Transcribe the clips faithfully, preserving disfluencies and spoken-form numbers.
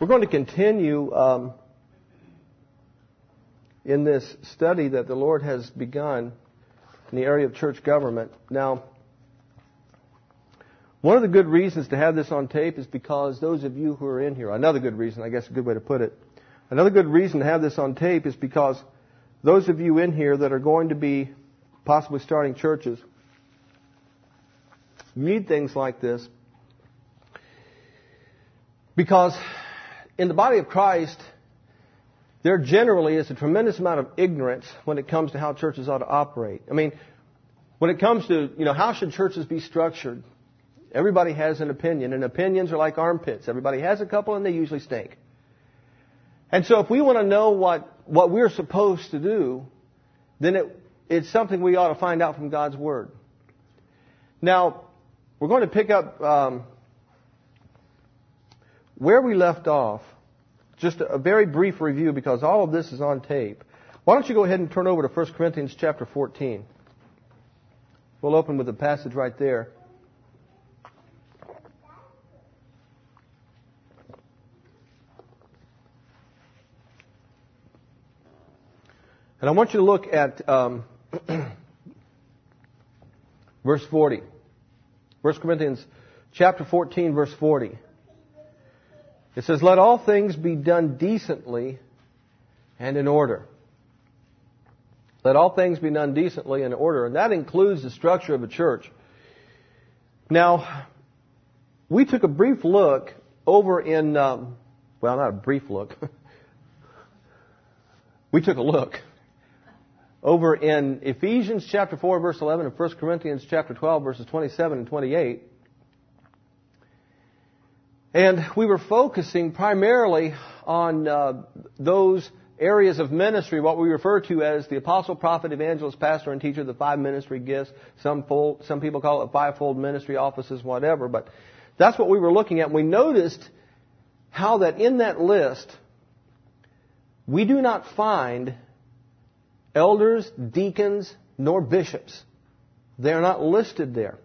We're going to continue um, in this study that the Lord has begun in the area of church government. Now, one of the good reasons to have this on tape is because those of you who are in here, another good reason, I guess a good way to put it, another good reason to have this on tape is because those of you in here that are going to be possibly starting churches need things like this, because in the body of Christ, there generally is a tremendous amount of ignorance when it comes to how churches ought to operate. I mean, when it comes to, you know, how should churches be structured, everybody has an opinion, and opinions are like armpits. Everybody has a couple, and they usually stink. And so if we want to know what, what we're supposed to do, then it, it's something we ought to find out from God's Word. Now, we're going to pick up um, where we left off. Just a, a very brief review, because all of this is on tape. Why don't you go ahead and turn over to First Corinthians chapter fourteen. We'll open with a passage right there. And I want you to look at um, verse forty. First Corinthians chapter fourteen, verse forty. It says, "Let all things be done decently and in order." Let all things be done decently and in order. And that includes the structure of a church. Now, we took a brief look over in, um, well, not a brief look. we took a look over in Ephesians chapter four, verse eleven, and First Corinthians chapter twelve, verses twenty-seven and twenty-eight. And we were focusing primarily on uh, those areas of ministry, what we refer to as the apostle, prophet, evangelist, pastor, and teacher, the five ministry gifts. Some fold, some people call it fivefold ministry offices, whatever. But that's what we were looking at. And we noticed how that in that list, we do not find elders, deacons, nor bishops. They are not listed there.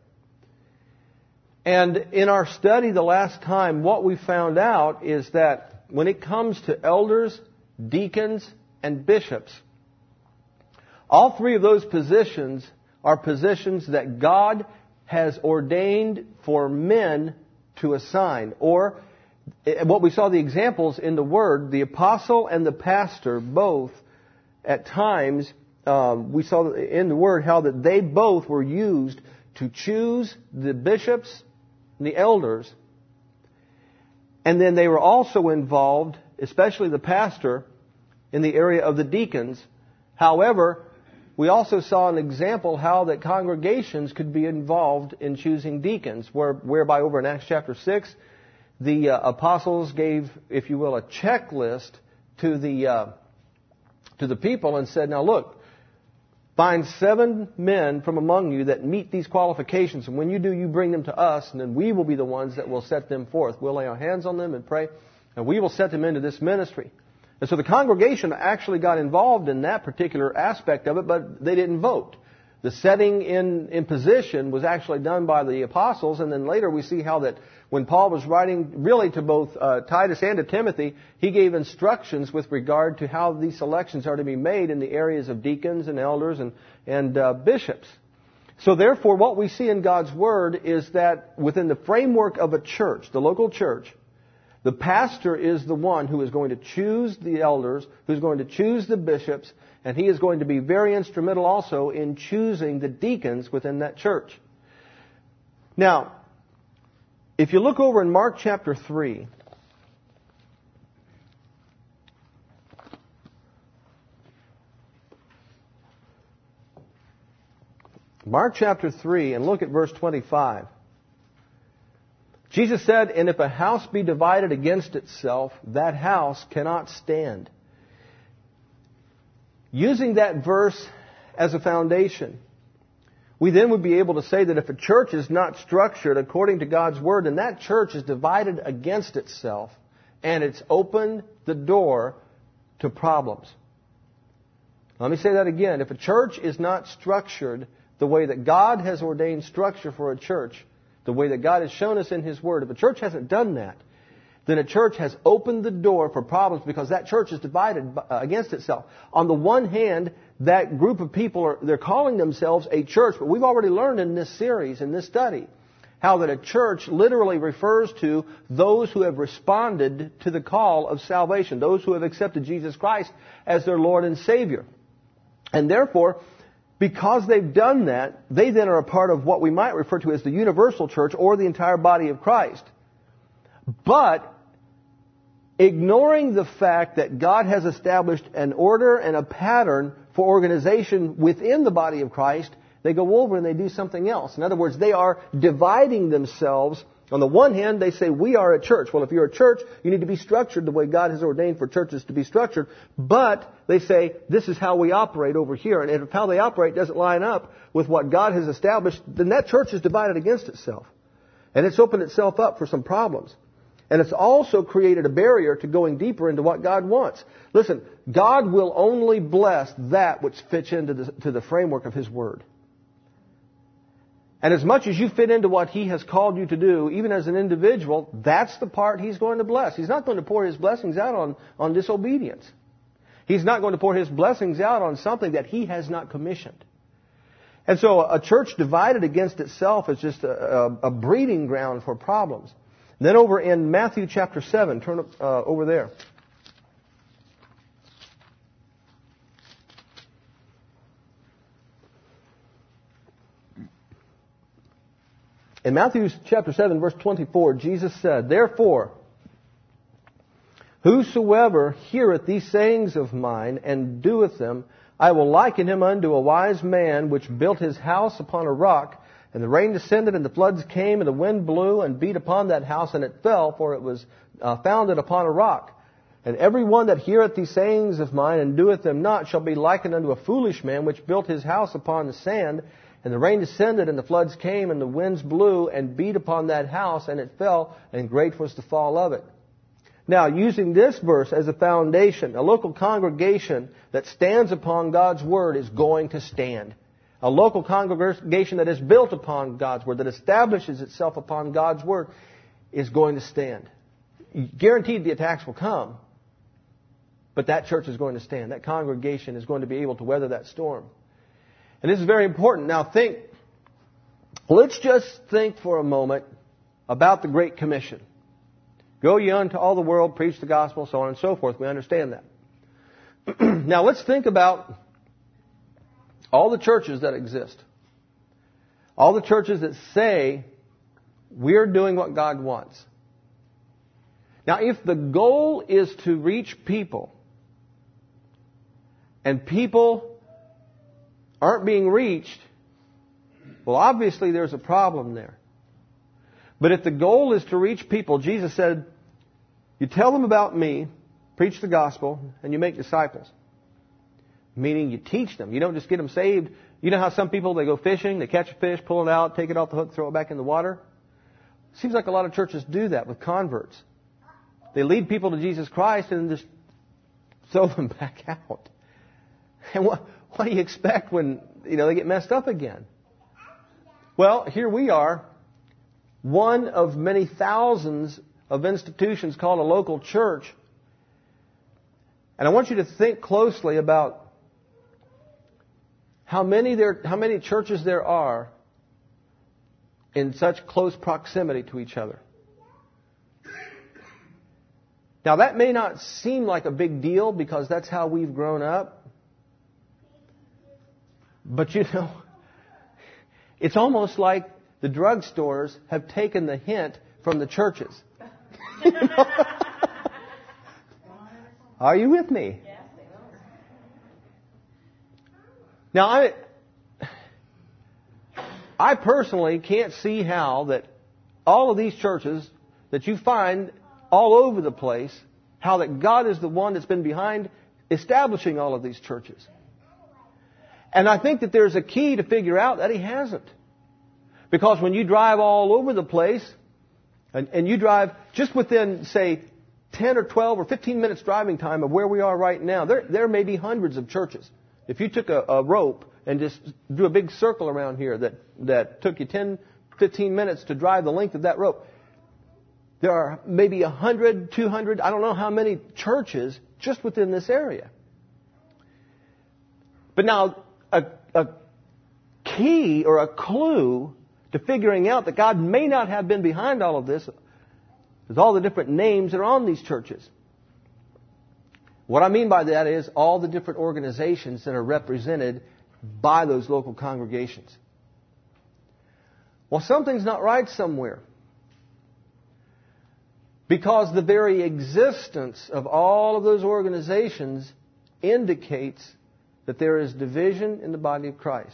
And in our study the last time, what we found out is that when it comes to elders, deacons, and bishops, all three of those positions are positions that God has ordained for men to assign. Or, what we saw the examples in the Word, the apostle and the pastor both, at times, um, we saw in the Word how that they both were used to choose the bishops, the elders, and then they were also involved, especially the pastor, in the area of the deacons. However, we also saw an example how that congregations could be involved in choosing deacons, where, whereby over in Acts chapter six, the uh, apostles gave, if you will, a checklist to the uh, to the people and said, now look, find seven men from among you that meet these qualifications. And when you do, you bring them to us, and then we will be the ones that will set them forth. We'll lay our hands on them and pray, and we will set them into this ministry. And so the congregation actually got involved in that particular aspect of it, but they didn't vote. The setting in, in position was actually done by the apostles, and then later we see how that when Paul was writing really to both uh, Titus and to Timothy, he gave instructions with regard to how these selections are to be made in the areas of deacons and elders and, and uh, bishops. So therefore, what we see in God's Word is that within the framework of a church, the local church, the pastor is the one who is going to choose the elders, who's going to choose the bishops, and he is going to be very instrumental also in choosing the deacons within that church. Now, if you look over in Mark chapter three, Mark chapter three, and look at verse twenty-five. Jesus said, "And if a house be divided against itself, that house cannot stand." Using that verse as a foundation, we then would be able to say that if a church is not structured according to God's Word, then that church is divided against itself, and it's opened the door to problems. Let me say that again. If a church is not structured the way that God has ordained structure for a church, the way that God has shown us in His Word, if a church hasn't done that, then a church has opened the door for problems because that church is divided against itself. On the one hand, that group of people, are they're calling themselves a church, but we've already learned in this series, in this study, how that a church literally refers to those who have responded to the call of salvation, those who have accepted Jesus Christ as their Lord and Savior. And therefore, because they've done that, they then are a part of what we might refer to as the universal church or the entire body of Christ. But ignoring the fact that God has established an order and a pattern for organization within the body of Christ, they go over and they do something else. In other words, they are dividing themselves. On the one hand, they say, we are a church. Well, if you're a church, you need to be structured the way God has ordained for churches to be structured. But they say, this is how we operate over here. And if how they operate doesn't line up with what God has established, then that church is divided against itself. And it's opened itself up for some problems. And it's also created a barrier to going deeper into what God wants. Listen, God will only bless that which fits into the, to the framework of His Word. And as much as you fit into what He has called you to do, even as an individual, that's the part He's going to bless. He's not going to pour His blessings out on, on disobedience. He's not going to pour His blessings out on something that He has not commissioned. And so a church divided against itself is just a, a, a breeding ground for problems. Then over in Matthew chapter seven, turn uh, over there. In Matthew chapter seven, verse twenty-four, Jesus said, therefore, whosoever heareth these sayings of mine and doeth them, I will liken him unto a wise man which built his house upon a rock. And the rain descended, and the floods came, and the wind blew and beat upon that house, and it fell, for it was uh, founded upon a rock. And every one that heareth these sayings of mine and doeth them not shall be likened unto a foolish man which built his house upon the sand. And the rain descended, and the floods came, and the winds blew and beat upon that house, and it fell, and great was the fall of it. Now, using this verse as a foundation, a local congregation that stands upon God's Word is going to stand. A local congregation that is built upon God's Word, that establishes itself upon God's Word, is going to stand. Guaranteed the attacks will come, but that church is going to stand. That congregation is going to be able to weather that storm. And this is very important. Now think, let's just think for a moment about the Great Commission. Go ye unto all the world, preach the gospel, so on and so forth. We understand that. Now let's think about all the churches that exist. All the churches that say, we're doing what God wants. Now, if the goal is to reach people, and people aren't being reached, well, obviously there's a problem there. But if the goal is to reach people, Jesus said, you tell them about me, preach the gospel, and you make disciples. Meaning you teach them. You don't just get them saved. You know how some people, they go fishing, they catch a fish, pull it out, take it off the hook, throw it back in the water? Seems like a lot of churches do that with converts. They lead people to Jesus Christ and just throw them back out. And what, what do you expect when, you know, they get messed up again? Well, here we are, one of many thousands of institutions called a local church. And I want you to think closely about how many there, how many churches there are in such close proximity to each other. Now, that may not seem like a big deal because that's how we've grown up. But you know, it's almost like the drugstores have taken the hint from the churches. You know? Are you with me? Now, I, I personally can't see how that all of these churches that you find all over the place, how that God is the one that's been behind establishing all of these churches. And I think that there's a key to figure out that He hasn't. Because when you drive all over the place, and, and you drive just within, say, ten or twelve or fifteen minutes driving time of where we are right now, there, there may be hundreds of churches. If you took a, a rope and just drew a big circle around here that, that took you ten, fifteen minutes to drive the length of that rope, There are maybe one hundred, two hundred, I don't know how many churches just within this area. But now, a, a key or a clue to figuring out that God may not have been behind all of this is all the different names that are on these churches. What I mean by that is all the different organizations that are represented by those local congregations. Well, something's not right somewhere. Because the very existence of all of those organizations indicates that there is division in the body of Christ.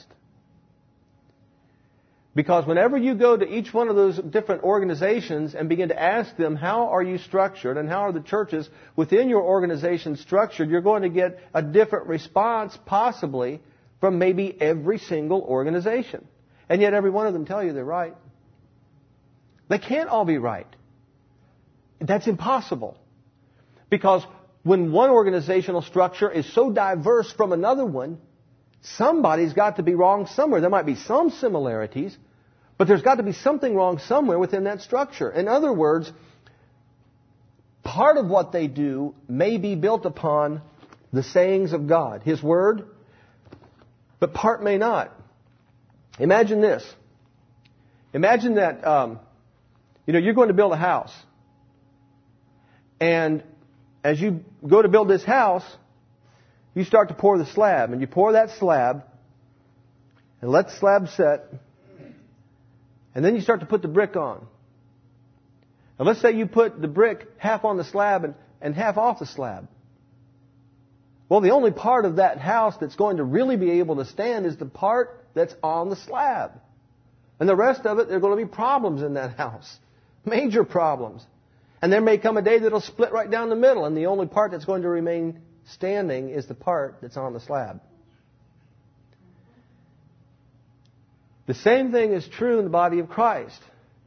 Because whenever you go to each one of those different organizations and begin to ask them, how are you structured and how are the churches within your organization structured, you're going to get a different response possibly from maybe every single organization. And yet every one of them tell you they're right. They can't all be right. That's impossible. Because when one organizational structure is so diverse from another one, somebody's got to be wrong somewhere. There might be some similarities, but there's got to be something wrong somewhere within that structure. In other words, part of what they do may be built upon the sayings of God, His Word, but part may not. Imagine this. Imagine that, um, you know, you're going to build a house. And as you go to build this house, you start to pour the slab. And you pour that slab and let the slab set. And then you start to put the brick on. And let's say you put the brick half on the slab and, and half off the slab. Well, the only part of that house that's going to really be able to stand is the part that's on the slab. And the rest of it, there are going to be problems in that house. Major problems. And there may come a day that it'll split right down the middle, and the only part that's going to remain standing is the part that's on the slab. The same thing is true in the body of Christ.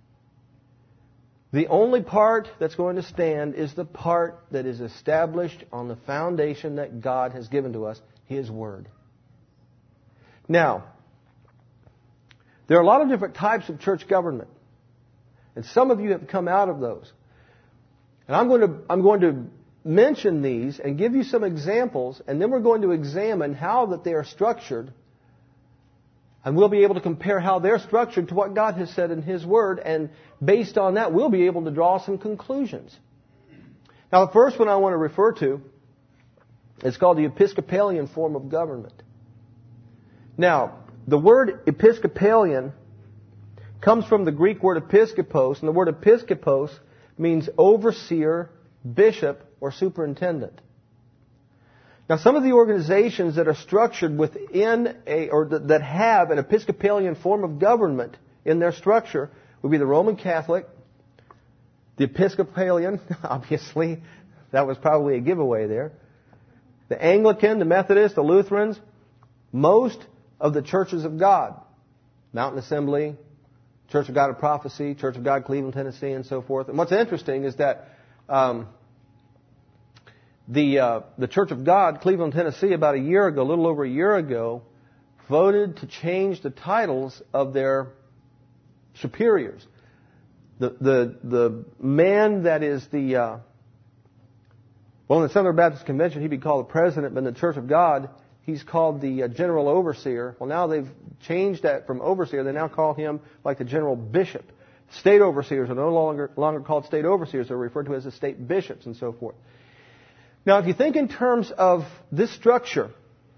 The only part that's going to stand is the part that is established on the foundation that God has given to us, His Word. Now, there are a lot of different types of church government. And some of you have come out of those. And I'm going to, I'm going to mention these and give you some examples, and then we're going to examine how that they are structured. And we'll be able to compare how they're structured to what God has said in His Word, and based on that, we'll be able to draw some conclusions. Now, the first one I want to refer to is called the Episcopalian form of government. Now, the word Episcopalian comes from the Greek word episkopos, and the word episkopos means overseer, bishop, or superintendent. Now, some of the organizations that are structured within a, or that have an Episcopalian form of government in their structure would be the Roman Catholic, the Episcopalian, obviously, that was probably a giveaway there, the Anglican, the Methodist, the Lutherans, most of the churches of God, Mountain Assembly, Church of God of Prophecy, Church of God, Cleveland, Tennessee, and so forth. And what's interesting is that um, the uh, the Church of God, Cleveland, Tennessee, about a year ago, a little over a year ago, voted to change the titles of their superiors. The the the man that is the uh, well, in the Southern Baptist Convention, he'd be called the president, but in the Church of God, he's called the uh, general overseer. Well, now they've changed that from overseer. They now call him like the general bishop. State overseers are no longer, longer called state overseers. They're referred to as the state bishops and so forth. Now, if you think in terms of this structure,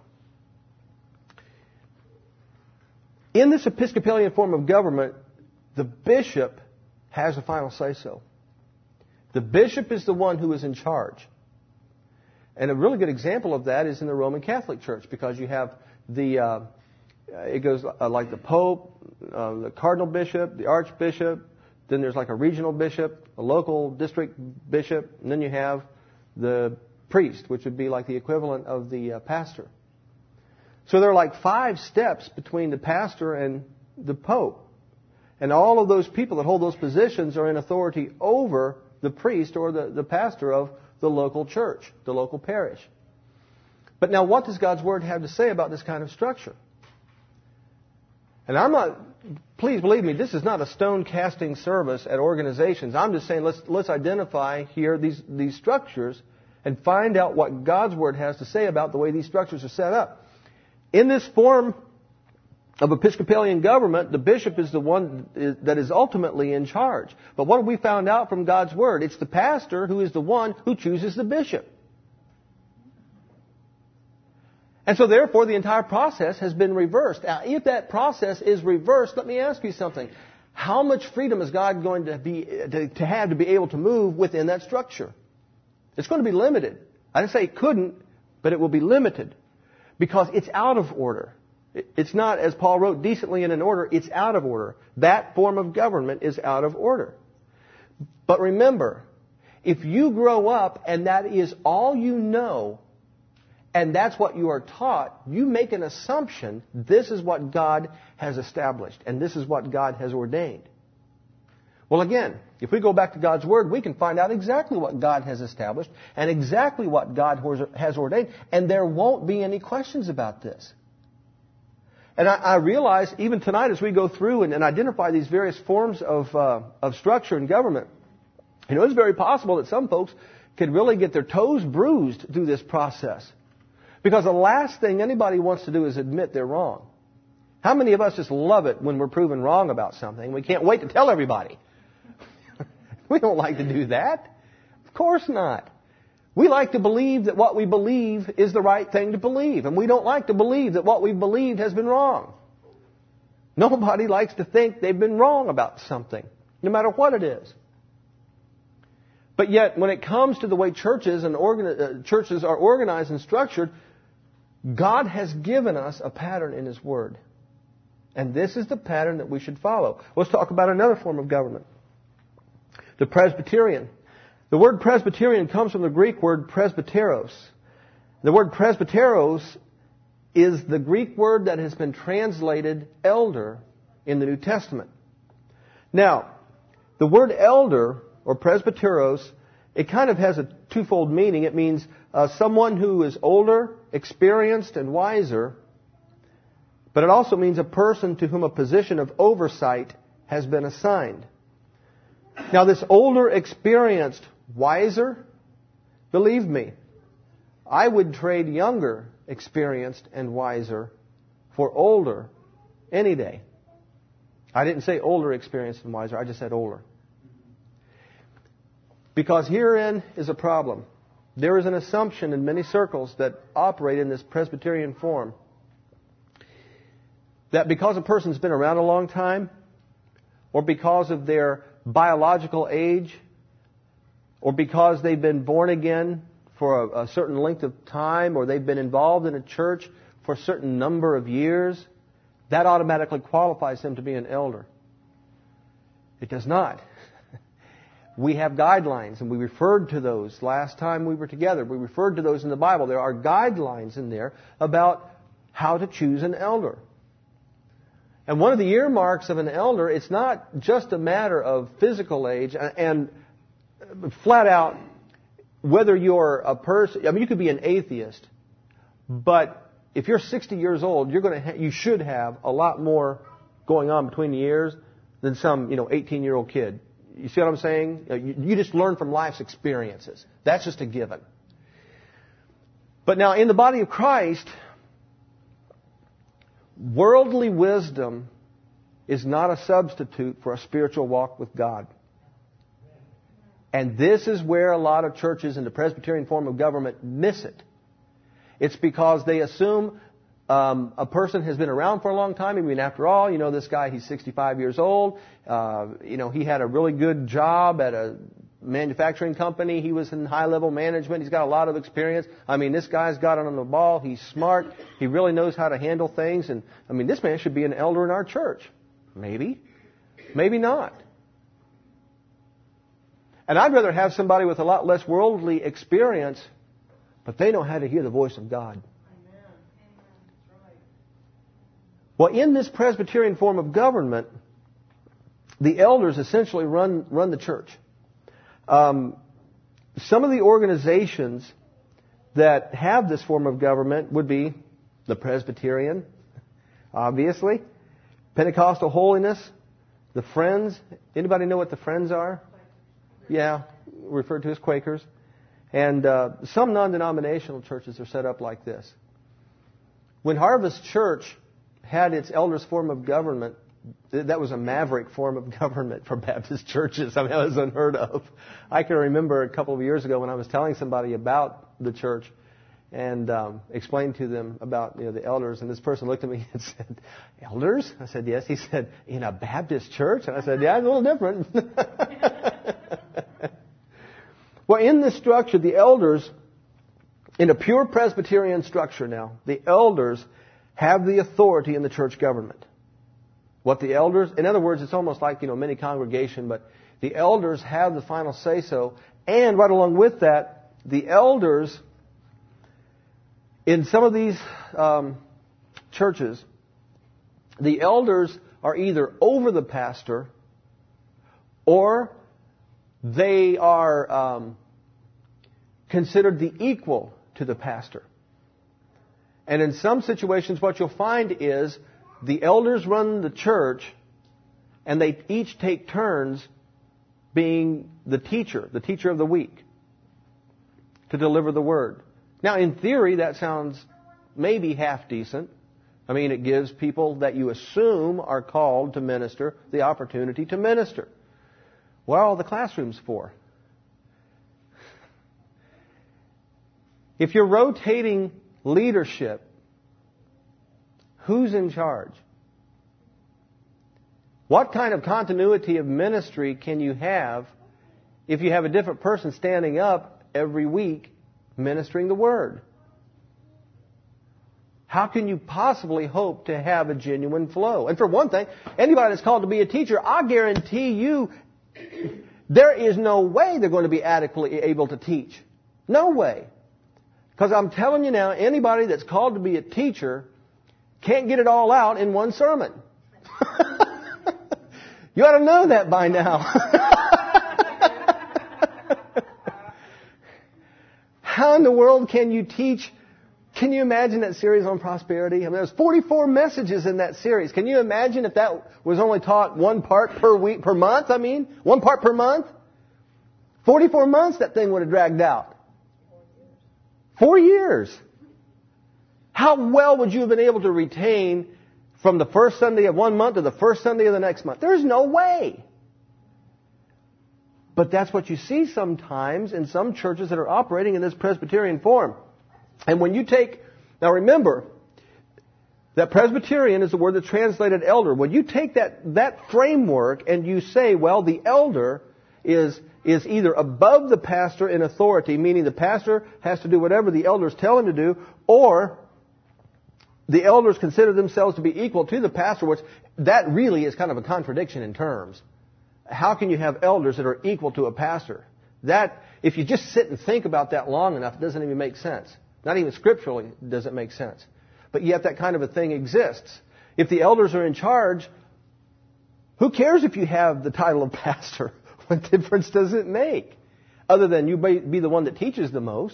in this Episcopalian form of government, the bishop has the final say-so. The bishop is the one who is in charge. And a really good example of that is in the Roman Catholic Church, because you have the, uh, it goes uh, like the Pope, uh, the Cardinal Bishop, the Archbishop, then there's like a regional bishop, a local district bishop, and then you have the priest, which would be like the equivalent of the uh, pastor. So there are like five steps between the pastor and the Pope. And all of those people that hold those positions are in authority over the priest or the, the pastor of the local church, the local parish. But now what does God's Word have to say about this kind of structure? And I'm not, please believe me, this is not a stone casting service at organizations. I'm just saying let's, let's identify here these, these structures and find out what God's Word has to say about the way these structures are set up. In this form of Episcopalian government, the bishop is the one that is ultimately in charge. But what have we found out from God's Word? It's the pastor who is the one who chooses the bishop. And so therefore the entire process has been reversed. Now, if that process is reversed, let me ask you something. How much freedom is God going to be to, to have to be able to move within that structure? It's going to be limited. I didn't say it couldn't, but it will be limited. Because it's out of order. It's not, as Paul wrote, decently in an order. It's out of order. That form of government is out of order. But remember, if you grow up and that is all you know, and that's what you are taught, you make an assumption this is what God has established and this is what God has ordained. Well, again, if we go back to God's Word, we can find out exactly what God has established and exactly what God has ordained, and there won't be any questions about this. And I, I realize even tonight as we go through and, and identify these various forms of, uh, of structure and government, you know, it's very possible that some folks could really get their toes bruised through this process. Because the last thing anybody wants to do is admit they're wrong. How many of us just love it when we're proven wrong about something? We can't wait to tell everybody. We don't like to do that. Of course not. We like to believe that what we believe is the right thing to believe. And we don't like to believe that what we've believed has been wrong. Nobody likes to think they've been wrong about something, no matter what it is. But yet, when it comes to the way churches and organi- uh, churches are organized and structured, God has given us a pattern in His Word. And this is the pattern that we should follow. Let's talk about another form of government. The Presbyterian. The word Presbyterian comes from the Greek word presbyteros. The word presbyteros is the Greek word that has been translated elder in the New Testament. Now, the word elder or presbyteros, it kind of has a twofold meaning. It means uh, someone who is older, experienced, and wiser. But it also means a person to whom a position of oversight has been assigned. Now, this older, experienced, wiser, believe me, I would trade younger, experienced, and wiser for older any day. I didn't say older, experienced, and wiser. I just said older. Because herein is a problem. There is an assumption in many circles that operate in this Presbyterian form that because a person's been around a long time, or because of their biological age, or because they've been born again for a, a certain length of time, or they've been involved in a church for a certain number of years, that automatically qualifies them to be an elder. It does not. We have guidelines, and we referred to those last time we were together. We referred to those in the Bible. There are guidelines in there about how to choose an elder. And one of the earmarks of an elder, it's not just a matter of physical age and flat out whether you're a person. I mean, you could be an atheist, but if you're sixty years old, you're going to ha- you should have a lot more going on between the ears than some, you know, eighteen-year-old kid. You see what I'm saying? You, you just learn from life's experiences. That's just a given. But now, in the body of Christ, worldly wisdom is not a substitute for a spiritual walk with God. And this is where a lot of churches in the Presbyterian form of government miss it. It's because they assume um, a person has been around for a long time. I mean, after all, you know, this guy, he's sixty-five years old. Uh, you know, he had a really good job at a manufacturing company. He was in high-level management. He's got a lot of experience. I mean, this guy's got it on the ball. He's smart. He really knows how to handle things. And, I mean, this man should be an elder in our church. Maybe. Maybe not. And I'd rather have somebody with a lot less worldly experience, but they know how to hear the voice of God. Amen. Well, in this Presbyterian form of government, the elders essentially run, run the church. Um, some of the organizations that have this form of government would be the Presbyterian, obviously. Pentecostal holiness, the Friends. Anybody know what the Friends are? Yeah, referred to as Quakers. And uh, some non-denominational churches are set up like this. When Harvest Church had its elders form of government, that was a maverick form of government for Baptist churches. I mean, that was unheard of. I can remember a couple of years ago when I was telling somebody about the church and um, explained to them about, you know, the elders, and this person looked at me and said, "Elders?" I said, "Yes." He said, "In a Baptist church?" And I said, "Yeah, it's a little different." Well, in this structure, the elders, in a pure Presbyterian structure now, the elders have the authority in the church government. What the elders, in other words, it's almost like, you know, mini congregation, but the elders have the final say-so. And right along with that, the elders, in some of these um, churches, the elders are either over the pastor or they are um, considered the equal to the pastor. And in some situations, what you'll find is the elders run the church, and they each take turns being the teacher, the teacher of the week, to deliver the word. Now, in theory, that sounds maybe half decent. I mean, it gives people that you assume are called to minister the opportunity to minister. What are all the classrooms for? If you're rotating leadership, who's in charge? What kind of continuity of ministry can you have if you have a different person standing up every week ministering the Word? How can you possibly hope to have a genuine flow? And for one thing, anybody that's called to be a teacher, I guarantee you, there is no way they're going to be adequately able to teach. No way. Because I'm telling you now, anybody that's called to be a teacher can't get it all out in one sermon. You ought to know that by now. How in the world can you teach? Can you imagine that series on prosperity? I mean, there's forty-four messages in that series. Can you imagine if that was only taught one part per week, per month? I mean, one part per month? forty-four months that thing would have dragged out. Four years. How well would you have been able to retain from the first Sunday of one month to the first Sunday of the next month? There's no way. But that's what you see sometimes in some churches that are operating in this Presbyterian form. And when you take, now remember, that Presbyterian is the word that's translated elder. When you take that, that framework and you say, well, the elder is, is either above the pastor in authority, meaning the pastor has to do whatever the elders tell him to do, or the elders consider themselves to be equal to the pastor, which that really is kind of a contradiction in terms. How can you have elders that are equal to a pastor? That, if you just sit and think about that long enough, it doesn't even make sense. Not even scripturally does it make sense. But yet that kind of a thing exists. If the elders are in charge, who cares if you have the title of pastor? What difference does it make? Other than you be the one that teaches the most.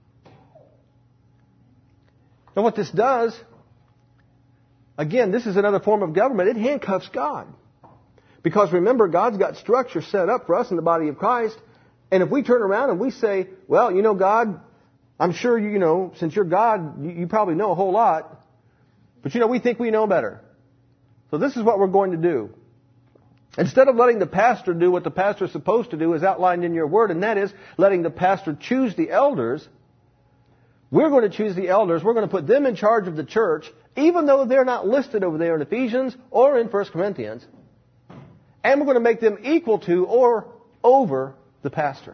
And what this does, again, this is another form of government. It handcuffs God. Because remember, God's got structure set up for us in the body of Christ. And if we turn around and we say, well, you know, God, I'm sure you, you know, since you're God, you, you probably know a whole lot. But, you know, we think we know better. So this is what we're going to do. Instead of letting the pastor do what the pastor is supposed to do as outlined in your word, and that is letting the pastor choose the elders, we're going to choose the elders. We're going to put them in charge of the church, even though they're not listed over there in Ephesians or in First Corinthians. And we're going to make them equal to or over the pastor.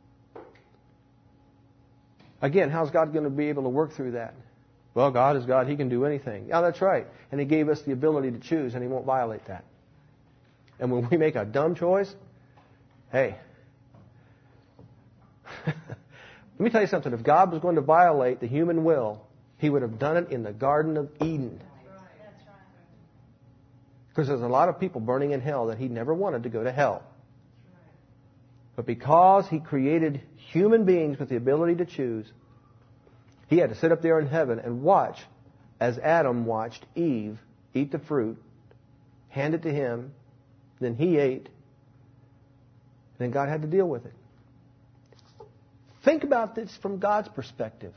Again, how's God going to be able to work through that? Well, God is God. He can do anything. Yeah, that's right. And He gave us the ability to choose, and He won't violate that. And when we make a dumb choice, hey, let me tell you something. If God was going to violate the human will, He would have done it in the Garden of Eden. Because there's a lot of people burning in hell that He never wanted to go to hell. But because He created human beings with the ability to choose, He had to sit up there in heaven and watch as Adam watched Eve eat the fruit hand it to him, then he ate, then God had to deal with it. Think about this from God's perspective.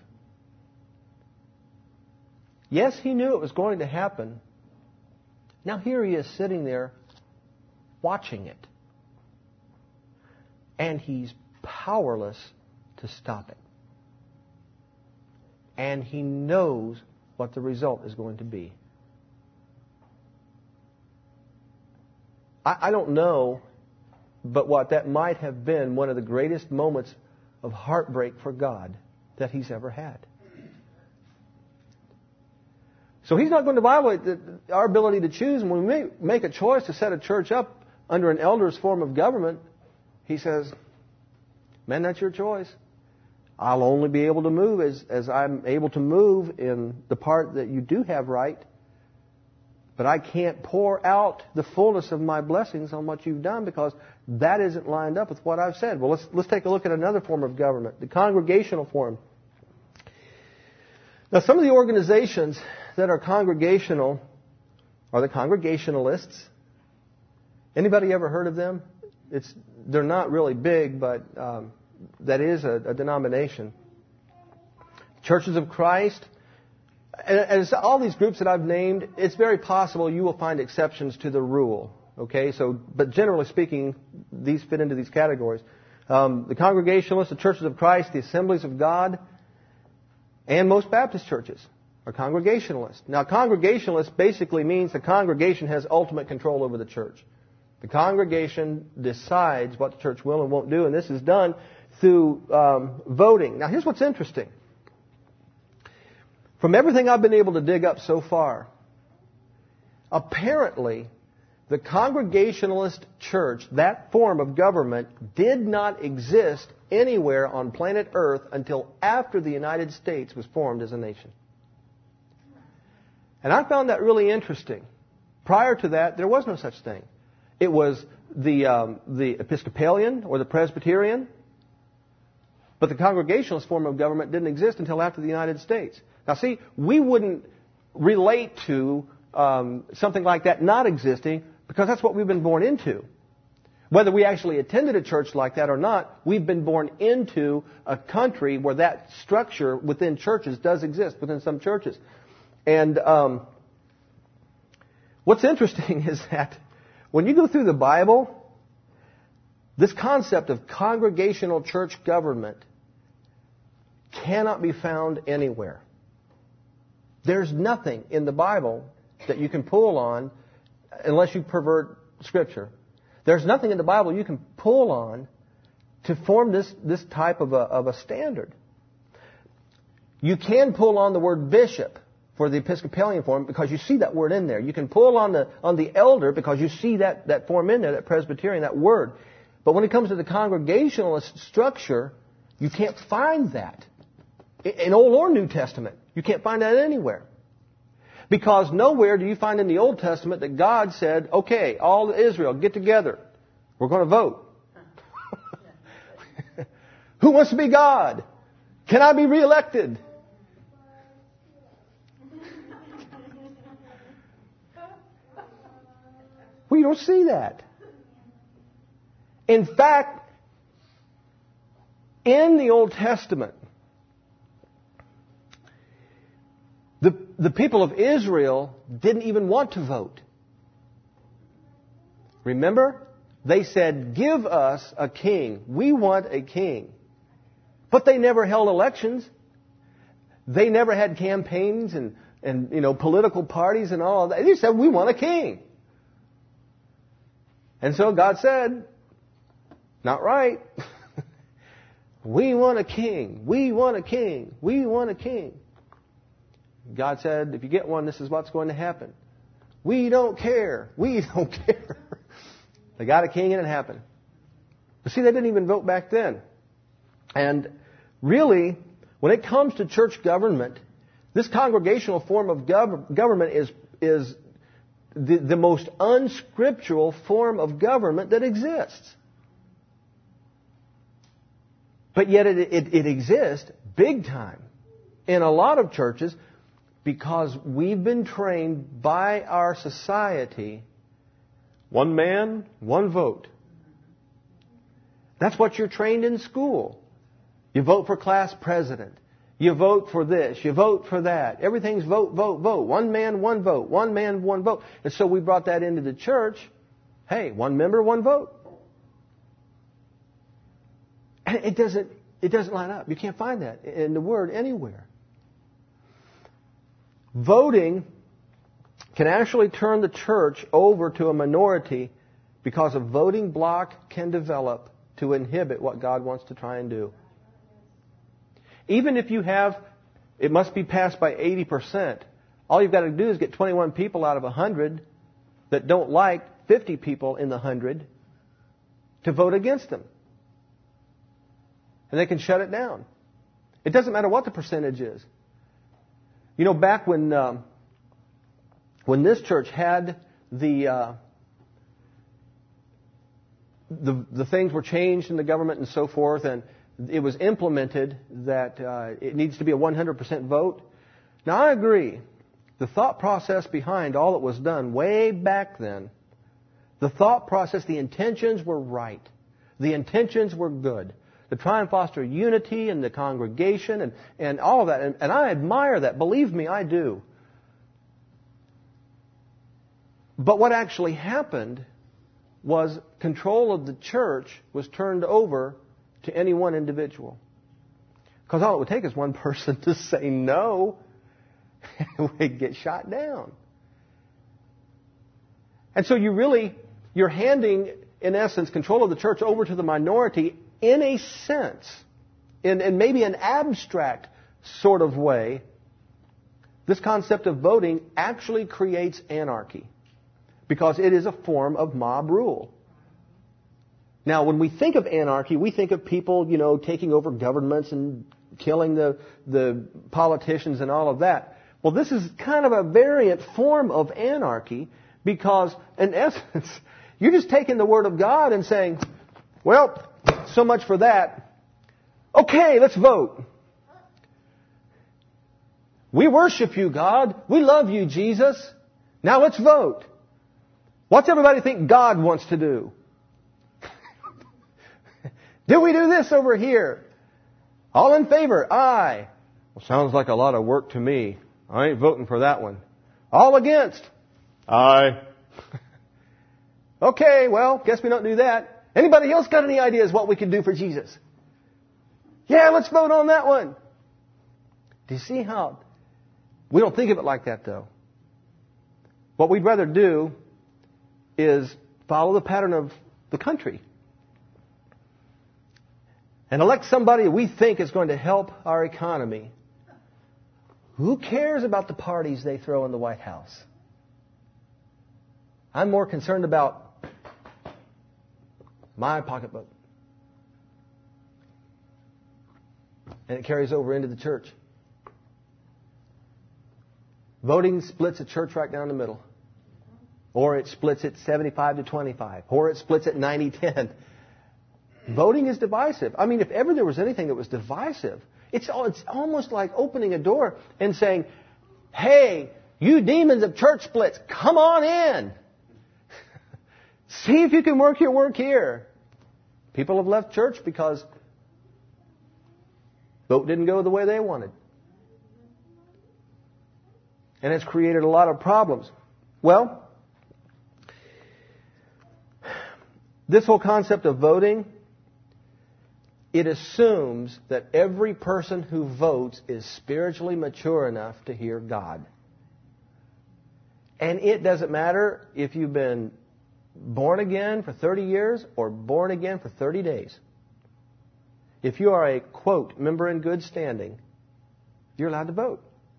Yes, he knew it was going to happen. Now here he is sitting there watching it. And he's powerless to stop it. And he knows what the result is going to be. I, I don't know, but what that might have been one of the greatest moments of heartbreak for God that he's ever had. So he's not going to violate the, our ability to choose. And when we make, make a choice to set a church up under an elder's form of government, he says, man, that's your choice. I'll only be able to move as, as I'm able to move in the part that you do have right. But I can't pour out the fullness of my blessings on what you've done because that isn't lined up with what I've said. Well, let's, let's take a look at another form of government, the congregational form. Now, some of the organizations that are congregational are the Congregationalists. Anybody ever heard of them? It's they're not really big, but um, that is a, a denomination. Churches of Christ. And as all these groups that I've named, it's very possible you will find exceptions to the rule. Okay, so but generally speaking, these fit into these categories. Um, the Congregationalists, the Churches of Christ, the Assemblies of God, and most Baptist churches are Congregationalists. Now, Congregationalist basically means the congregation has ultimate control over the church. The congregation decides what the church will and won't do, and this is done through um, voting. Now, here's what's interesting. From everything I've been able to dig up so far, apparently the Congregationalist church, that form of government, did not exist anywhere on planet Earth until after the United States was formed as a nation. And I found that really interesting. Prior to that, there was no such thing. It was the um, the Episcopalian or the Presbyterian, but the Congregationalist form of government didn't exist until after the United States. Now, see, we wouldn't relate to um, something like that not existing because that's what we've been born into. Whether we actually attended a church like that or not, we've been born into a country where that structure within churches does exist, within some churches. And um, what's interesting is that when you go through the Bible, this concept of congregational church government cannot be found anywhere. There's nothing in the Bible that you can pull on unless you pervert Scripture. There's nothing in the Bible you can pull on to form this, this type of a, of a standard. You can pull on the word bishop for the Episcopalian form because you see that word in there. You can pull on the on the elder because you see that, that form in there, that Presbyterian, that word. But when it comes to the Congregationalist structure, you can't find that. In Old or New Testament, you can't find that anywhere. Because nowhere do you find in the Old Testament that God said, okay, all Israel, get together. We're going to vote. Who wants to be God? Can I be reelected? We don't see that. In fact, in the Old Testament, The, the people of Israel didn't even want to vote. Remember? They said, give us a king. We want a king. But they never held elections. They never had campaigns and, and you know, political parties and all of that. They said, we want a king. And so God said, not right. We want a king. We want a king. We want a king. God said, if you get one, this is what's going to happen. We don't care. We don't care. They got a king and it happened. But see, they didn't even vote back then. And really, when it comes to church government, this congregational form of gov- government is, is the, the most unscriptural form of government that exists. But yet it, it, it exists big time in a lot of churches, because we've been trained by our society One man, one vote. That's what you're trained in school. You vote for class president. You vote for this. You vote for that. Everything's vote, vote, vote. One man, one vote. One man, one vote. And so we brought that into the church. Hey, one member, one vote. And it doesn't, it doesn't line up. You can't find that in the Word anywhere. Voting can actually turn the church over to a minority because a voting bloc can develop to inhibit what God wants to try and do. Even if you have, it must be passed by eighty percent. All you've got to do is get twenty-one people out of one hundred that don't like fifty people in the one hundred to vote against them. And they can shut it down. It doesn't matter what the percentage is. You know, back when um, when this church had the, uh, the the things were changed in the government and so forth, and it was implemented that uh, it needs to be a one hundred percent vote. Now, I agree. The thought process behind all that was done way back then, the thought process, the intentions were right. The intentions were good. To try and foster unity in the congregation and, and all of that. And, and I admire that. Believe me, I do. But what actually happened was control of the church was turned over to any one individual. Because all it would take is one person to say no, and we'd get shot down. And so you really, you're handing, in essence, control of the church over to the minority in a sense, in, in maybe an abstract sort of way. This concept of voting actually creates anarchy because it is a form of mob rule. Now, when we think of anarchy, we think of people, you know, taking over governments and killing the, the politicians and all of that. Well, this is kind of a variant form of anarchy because, in essence, you're just taking the Word of God and saying, well, so much for that. Okay, let's vote. We worship you, God. We love you, Jesus. Now let's vote. What's everybody think God wants to do? Do we do this over here? All in favor? Aye. Well, sounds like a lot of work to me. I ain't voting for that one. All against? Aye. Okay, well, guess we don't do that. Anybody else got any ideas what we could do for Jesus? Yeah, let's vote on that one. Do you see how? We don't think of it like that, though. What we'd rather do is follow the pattern of the country and elect somebody we think is going to help our economy. Who cares about the parties they throw in the White House? I'm more concerned about my pocketbook. And it carries over into the church. Voting splits a church right down the middle. Or it splits it seventy-five to twenty-five. Or it splits it ninety ten. Voting is divisive. I mean, if ever there was anything that was divisive, it's, it's almost like opening a door and saying, hey, you demons of church splits, come on in. See if you can work your work here. People have left church because vote didn't go the way they wanted. And it's created a lot of problems. Well, this whole concept of voting, it assumes that every person who votes is spiritually mature enough to hear God. And it doesn't matter if you've been born again for thirty years or born again for thirty days. If you are a, quote, member in good standing, you're allowed to vote.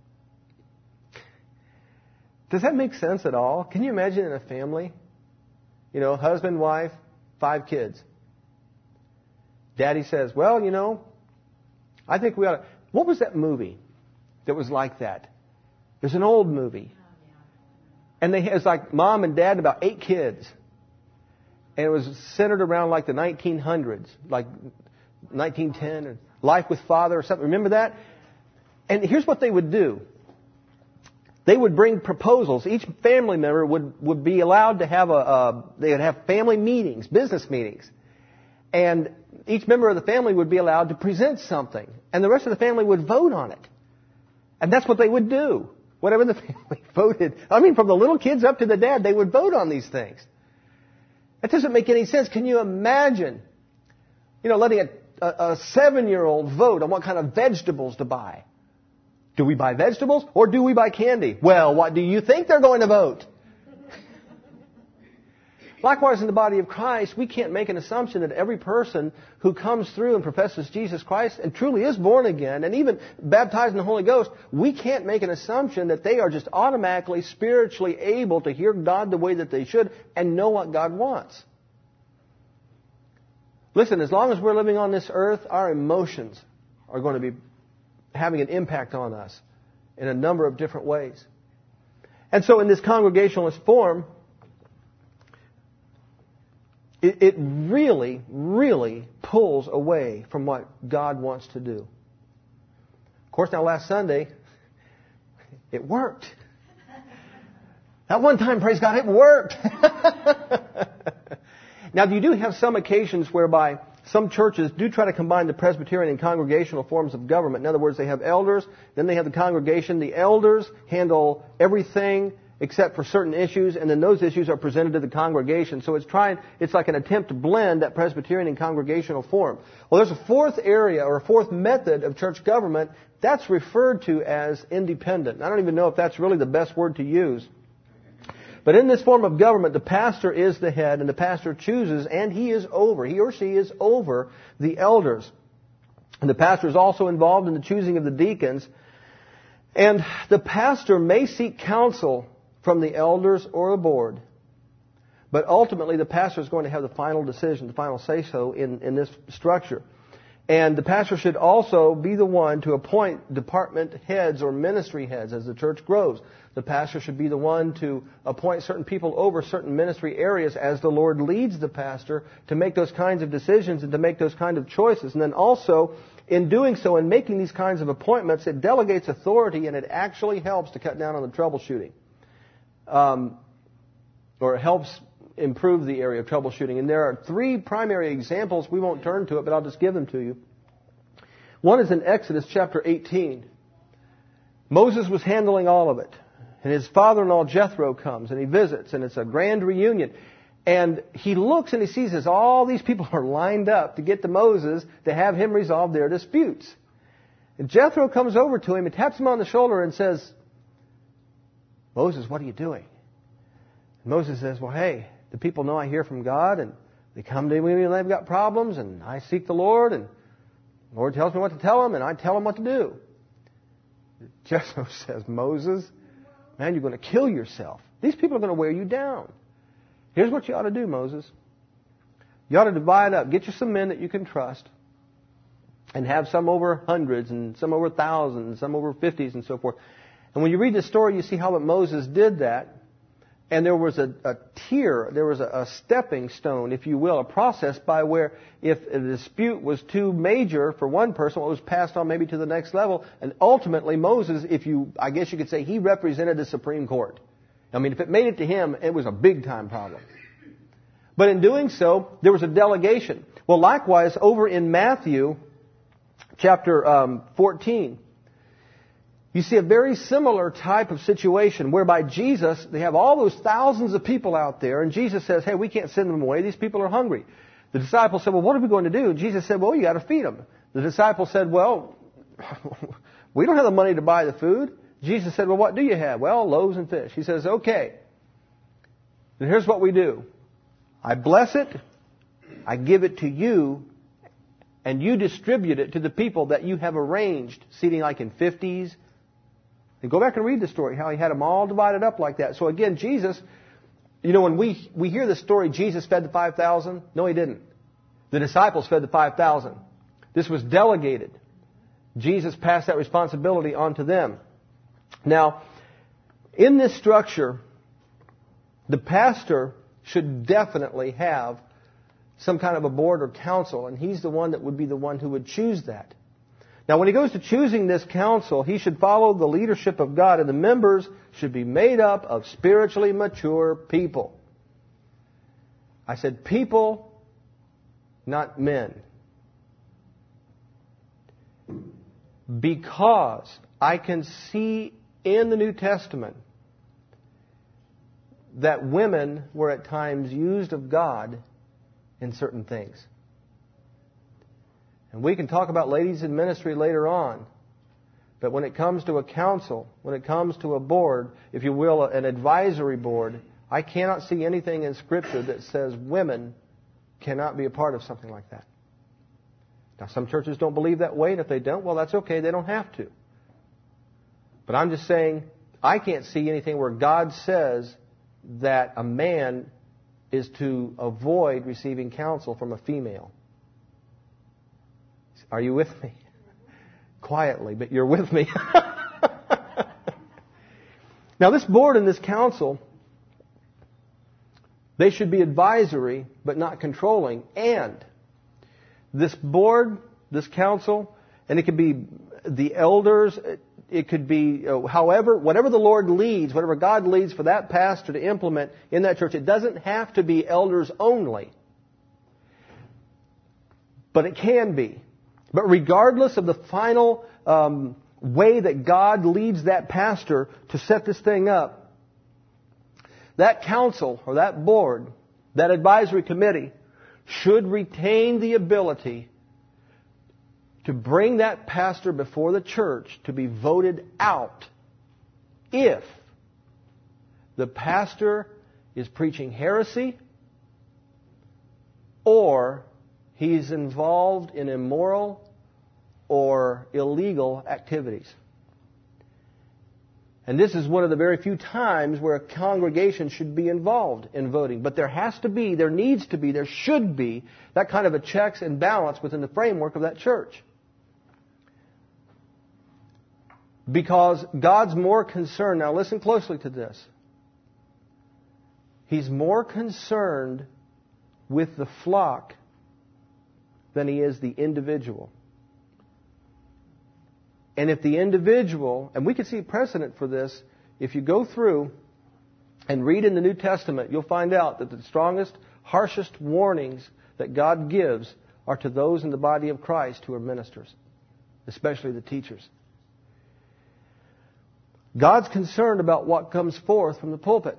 Does that make sense at all? Can you imagine in a family? You know, husband, wife, five kids. Daddy says, well, you know, I think we ought to... What was that movie that was like that? There's an old movie. And they, it was like mom and dad and about eight kids. And it was centered around like the nineteen hundreds, like nineteen ten, or Life with Father or something. Remember that? And here's what they would do. They would bring proposals. Each family member would, would be allowed to have a, a, they would have family meetings, business meetings. And each member of the family would be allowed to present something. And the rest of the family would vote on it. And that's what they would do. Whatever the family voted. I mean, from the little kids up to the dad, they would vote on these things. That doesn't make any sense. Can you imagine, you know, letting a, a, a seven-year-old vote on what kind of vegetables to buy? Do we buy vegetables or do we buy candy? Well, what do you think they're going to vote? Likewise, in the body of Christ, we can't make an assumption that every person who comes through and professes Jesus Christ and truly is born again and even baptized in the Holy Ghost, we can't make an assumption that they are just automatically spiritually able to hear God the way that they should and know what God wants. Listen, as long as we're living on this earth, our emotions are going to be having an impact on us in a number of different ways. And so in this Congregationalist form, it, it really, really pulls away from what God wants to do. Of course, now last Sunday, it worked. That one time, praise God, it worked. Now, you do have some occasions whereby some churches do try to combine the Presbyterian and congregational forms of government. In other words, they have elders, then they have the congregation. The elders handle everything except for certain issues, and then those issues are presented to the congregation. So it's trying, it's like an attempt to blend that Presbyterian and congregational form. Well, there's a fourth area or a fourth method of church government that's referred to as independent. I don't even know if that's really the best word to use. But in this form of government, the pastor is the head, and the pastor chooses, and he is over. He or she is over the elders. And the pastor is also involved in the choosing of the deacons. And the pastor may seek counsel from the elders or the board. But ultimately, the pastor is going to have the final decision, the final say-so in, in this structure. And the pastor should also be the one to appoint department heads or ministry heads as the church grows. The pastor should be the one to appoint certain people over certain ministry areas as the Lord leads the pastor to make those kinds of decisions and to make those kind of choices. And then also, in doing so and making these kinds of appointments, it delegates authority and it actually helps to cut down on the troubleshooting. Um, or it helps improve the area of troubleshooting. And there are three primary examples. We won't turn to it, but I'll just give them to you. One is in Exodus chapter eighteen. Moses was handling all of it. And his father-in-law Jethro comes and he visits, and it's a grand reunion. And he looks and he sees as all these people are lined up to get to Moses to have him resolve their disputes. And Jethro comes over to him and taps him on the shoulder and says, "Moses, what are you doing?" And Moses says, "Well, hey, the people know I hear from God, and they come to me when they've got problems, and I seek the Lord, and the Lord tells me what to tell them, and I tell them what to do." Jethro says, "Moses, man, you're going to kill yourself. These people are going to wear you down. Here's what you ought to do, Moses. You ought to divide up. Get you some men that you can trust, and have some over hundreds, and some over thousands, and some over fifties, and so forth." And when you read this story, you see how that Moses did that. And there was a, a tier, there was a, a stepping stone, if you will, a process by where if a dispute was too major for one person, it was passed on maybe to the next level. And ultimately, Moses, if you, I guess you could say, he represented the Supreme Court. I mean, if it made it to him, it was a big-time problem. But in doing so, there was a delegation. Well, likewise, over in Matthew chapter um, fourteen, you see a very similar type of situation whereby Jesus, they have all those thousands of people out there, and Jesus says, "Hey, we can't send them away. These people are hungry." The disciples said, "Well, what are we going to do?" Jesus said, "Well, you got to feed them." The disciples said, "Well, we don't have the money to buy the food." Jesus said, "Well, what do you have?" "Well, loaves and fish." He says, "Okay, then here's what we do. I bless it, I give it to you, and you distribute it to the people that you have arranged, seating like in fifties. And go back and read the story, how he had them all divided up like that. So again, Jesus, you know, when we, we hear the story, Jesus fed the five thousand. No, he didn't. The disciples fed the five thousand. This was delegated. Jesus passed that responsibility on to them. Now, in this structure, the pastor should definitely have some kind of a board or council, and he's the one that would be the one who would choose that. Now, when he goes to choosing this council, he should follow the leadership of God, and the members should be made up of spiritually mature people. I said people, not men. Because I can see in the New Testament that women were at times used of God in certain things. And we can talk about ladies in ministry later on. But when it comes to a council, when it comes to a board, if you will, an advisory board, I cannot see anything in Scripture that says women cannot be a part of something like that. Now, some churches don't believe that way, and if they don't, well, that's okay. They don't have to. But I'm just saying, I can't see anything where God says that a man is to avoid receiving counsel from a female. Are you with me? Quietly, but you're with me. Now, this board and this council, they should be advisory, but not controlling. And this board, this council, and it could be the elders, it could be, however, whatever the Lord leads, whatever God leads for that pastor to implement in that church. It doesn't have to be elders only, but it can be. But regardless of the final um, way that God leads that pastor to set this thing up, that council or that board, that advisory committee, should retain the ability to bring that pastor before the church to be voted out if the pastor is preaching heresy or he's involved in immoral or illegal activities. And this is one of the very few times where a congregation should be involved in voting. But there has to be, there needs to be, there should be that kind of a checks and balance within the framework of that church. Because God's more concerned, now listen closely to this. He's more concerned with the flock than He is the individual. And if the individual, and we can see precedent for this, if you go through and read in the New Testament, you'll find out that the strongest, harshest warnings that God gives are to those in the body of Christ who are ministers, especially the teachers. God's concerned about what comes forth from the pulpit.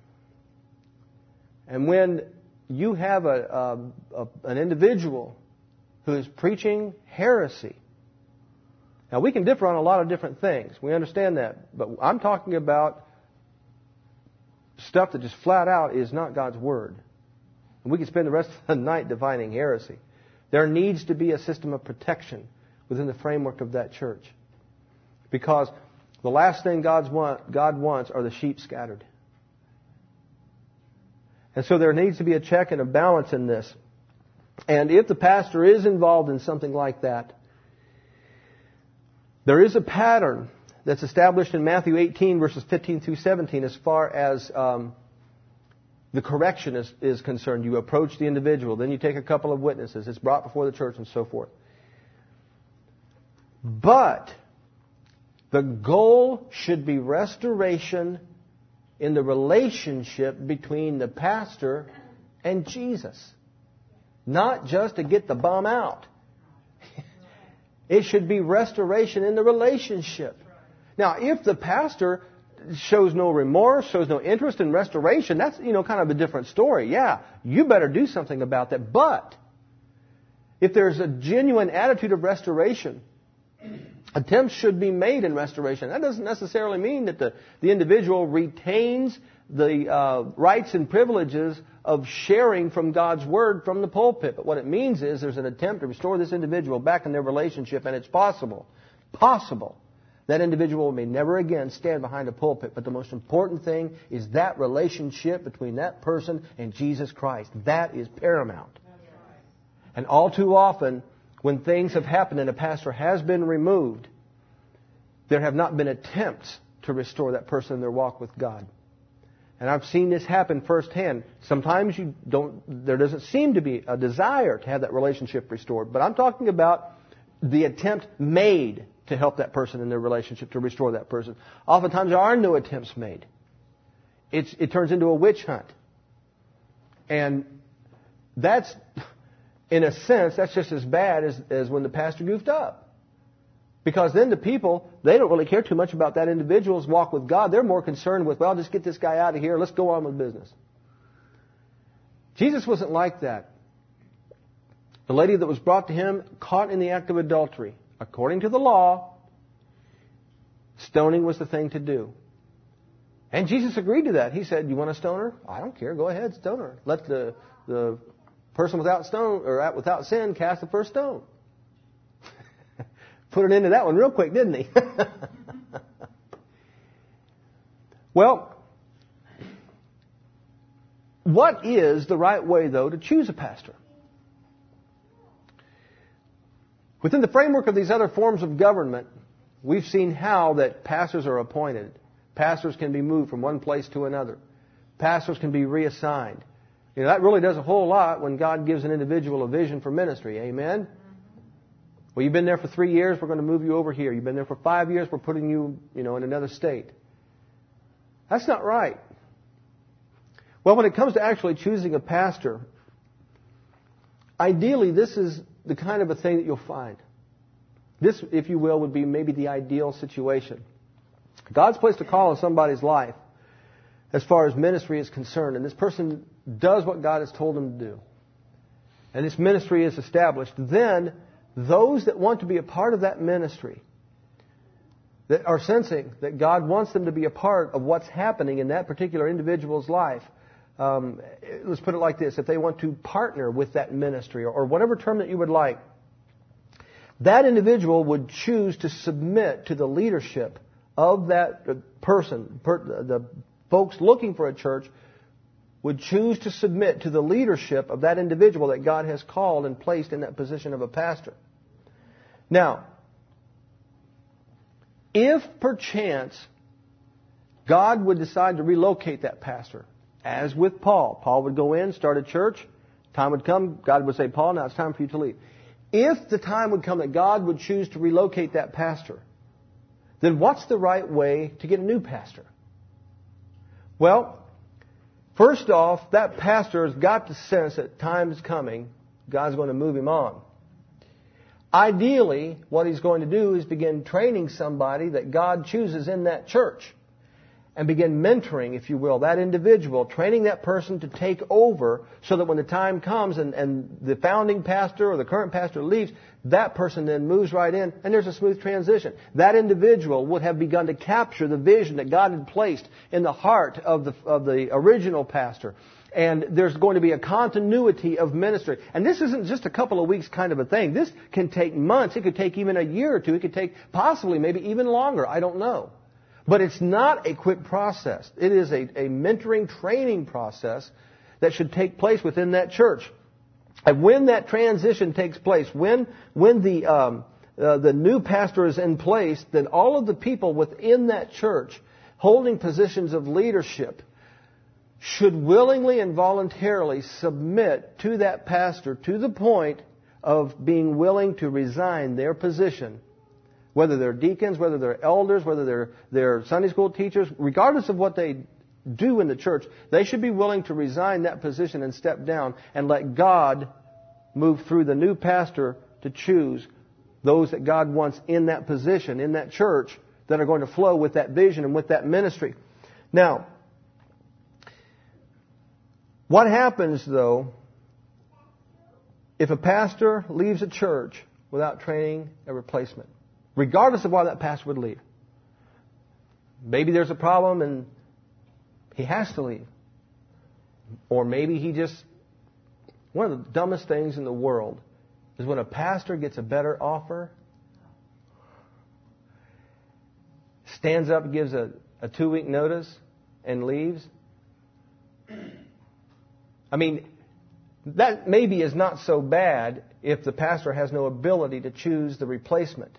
And when you have a, a, a, an individual who is preaching heresy, now, we can differ on a lot of different things. We understand that. But I'm talking about stuff that just flat out is not God's Word. And we can spend the rest of the night defining heresy. There needs to be a system of protection within the framework of that church. Because the last thing God's want, God wants are the sheep scattered. And so there needs to be a check and a balance in this. And if the pastor is involved in something like that, there is a pattern that's established in Matthew eighteen, verses fifteen through seventeen, as far as um, the correction is, is concerned. You approach the individual, then you take a couple of witnesses. It's brought before the church and so forth. But the goal should be restoration in the relationship between the pastor and Jesus. Not just to get the bum out. It should be restoration in the relationship. Now, if the pastor shows no remorse, shows no interest in restoration, that's, you know, kind of a different story. Yeah, you better do something about that. But if there's a genuine attitude of restoration, attempts should be made in restoration. That doesn't necessarily mean that the, the individual retains the uh, rights and privileges of sharing from God's Word from the pulpit. But what it means is there's an attempt to restore this individual back in their relationship, and it's possible, possible, that individual may never again stand behind a pulpit. But the most important thing is that relationship between that person and Jesus Christ. That is paramount. And all too often, when things have happened and a pastor has been removed, there have not been attempts to restore that person in their walk with God. And I've seen this happen firsthand. Sometimes you don't, there doesn't seem to be a desire to have that relationship restored. But I'm talking about the attempt made to help that person in their relationship, to restore that person. Oftentimes there are no attempts made. It's, it turns into a witch hunt. And that's, in a sense, that's just as bad as, as when the pastor goofed up. Because then the people, they don't really care too much about that individual's walk with God. They're more concerned with, well, just get this guy out of here. Let's go on with business. Jesus wasn't like that. The lady that was brought to him, caught in the act of adultery. According to the law, stoning was the thing to do. And Jesus agreed to that. He said, you want to stone her? I don't care. Go ahead, stone her. Let the, the person without stone or without sin cast the first stone. Put it into that one real quick, didn't he? Well, what is the right way, though, to choose a pastor? Within the framework of these other forms of government, we've seen how that pastors are appointed. Pastors can be moved from one place to another. Pastors can be reassigned. You know, that really does a whole lot when God gives an individual a vision for ministry. Amen? Well, you've been there for three years, we're going to move you over here. You've been there for five years, we're putting you, you know, in another state. That's not right. Well, when it comes to actually choosing a pastor, ideally this is the kind of a thing that you'll find. This, if you will, would be maybe the ideal situation. God's placed a call in somebody's life as far as ministry is concerned, and this person does what God has told him to do. And this ministry is established. Then, those that want to be a part of that ministry, that are sensing that God wants them to be a part of what's happening in that particular individual's life, Um, let's put it like this. If they want to partner with that ministry, or, or whatever term that you would like, that individual would choose to submit to the leadership of that person. Per, the folks looking for a church would choose to submit to the leadership of that individual that God has called and placed in that position of a pastor. Now, if perchance God would decide to relocate that pastor, as with Paul. Paul would go in, start a church. Time would come, God would say, Paul, now it's time for you to leave. If the time would come that God would choose to relocate that pastor, then what's the right way to get a new pastor? Well, first off, that pastor has got to sense that time is coming. God's going to move him on. Ideally, what he's going to do is begin training somebody that God chooses in that church. And begin mentoring, if you will, that individual, training that person to take over so that when the time comes and, and the founding pastor or the current pastor leaves, that person then moves right in and there's a smooth transition. That individual would have begun to capture the vision that God had placed in the heart of the, of the original pastor. And there's going to be a continuity of ministry. And this isn't just a couple of weeks kind of a thing. This can take months. It could take even a year or two. It could take possibly maybe even longer. I don't know. But it's not a quick process. It is a, a mentoring training process that should take place within that church. And when that transition takes place, when when the um, uh, the new pastor is in place, then all of the people within that church holding positions of leadership should willingly and voluntarily submit to that pastor to the point of being willing to resign their position. Whether they're deacons, whether they're elders, whether they're, they're Sunday school teachers, regardless of what they do in the church, they should be willing to resign that position and step down and let God move through the new pastor to choose those that God wants in that position, in that church, that are going to flow with that vision and with that ministry. Now, what happens, though, if a pastor leaves a church without training a replacement? Regardless of why that pastor would leave. Maybe there's a problem and he has to leave. Or maybe he just... One of the dumbest things in the world is when a pastor gets a better offer, stands up, gives a, a two-week notice, and leaves. I mean, that maybe is not so bad if the pastor has no ability to choose the replacement.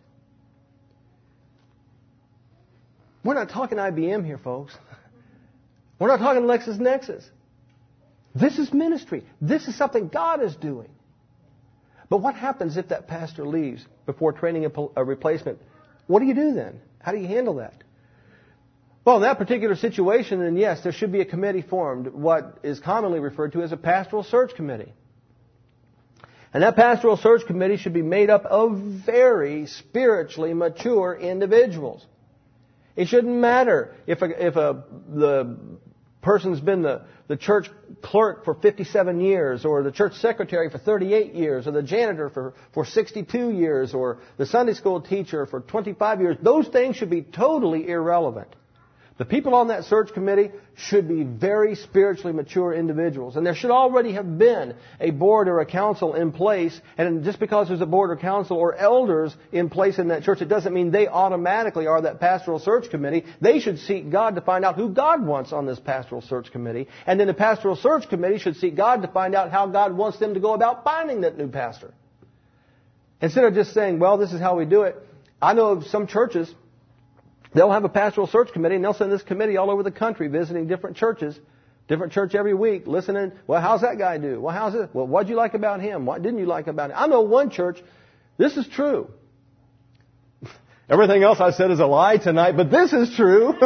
We're not talking I B M here, folks. We're not talking LexisNexis. This is ministry. This is something God is doing. But what happens if that pastor leaves before training a, a replacement? What do you do then? How do you handle that? Well, in that particular situation, then yes, there should be a committee formed, what is commonly referred to as a pastoral search committee. And that pastoral search committee should be made up of very spiritually mature individuals. It shouldn't matter if a, if a, the person's been the, the church clerk for fifty-seven years, or the church secretary for thirty-eight years, or the janitor for, for sixty-two years, or the Sunday school teacher for twenty-five years. Those things should be totally irrelevant. The people on that search committee should be very spiritually mature individuals. And there should already have been a board or a council in place. And just because there's a board or council or elders in place in that church, it doesn't mean they automatically are that pastoral search committee. They should seek God to find out who God wants on this pastoral search committee. And then the pastoral search committee should seek God to find out how God wants them to go about finding that new pastor. Instead of just saying, well, this is how we do it. I know of some churches, they'll have a pastoral search committee, and they'll send this committee all over the country visiting different churches, different church every week, listening. Well, how's that guy do? Well, how's it? Well, what'd you like about him? What didn't you like about him? I know one church, this is true. Everything else I said is a lie tonight, but this is true.